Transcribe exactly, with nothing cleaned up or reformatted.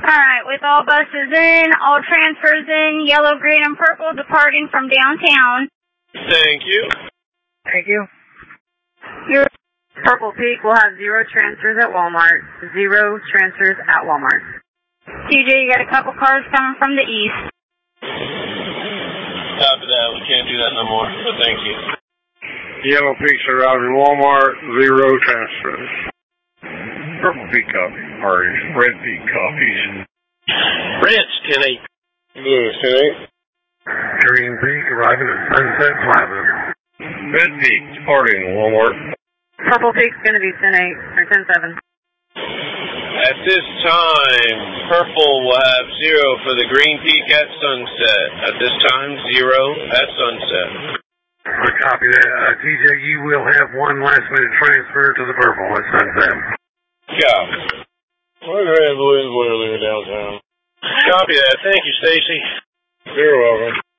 Alright, with all buses in, all transfers in, yellow, green, and purple departing from downtown. Thank you. Thank you. Your Purple Peak will have zero transfers at Walmart, zero transfers at Walmart. T J, you got a couple cars coming from the east. Copy that. We can't do that no more, but thank you. Yellow Peaks arriving Walmart, zero transfers. Purple Peak copy, or Red Peak copies. Red's ten eight. Blue is ten eight. Green Peak arriving at Sunset Plaza. Red Peak departing Walmart. Purple Peak's going to be ten eight, or ten seven. At this time, purple will have zero for the Green Peak at sunset. At this time, zero at sunset. I copy that. Uh, T J, you will have one last minute transfer to the purple at sunset. Copy. We're going to have Louisville earlier downtown. Copy that. Thank you, Stacy. You're welcome.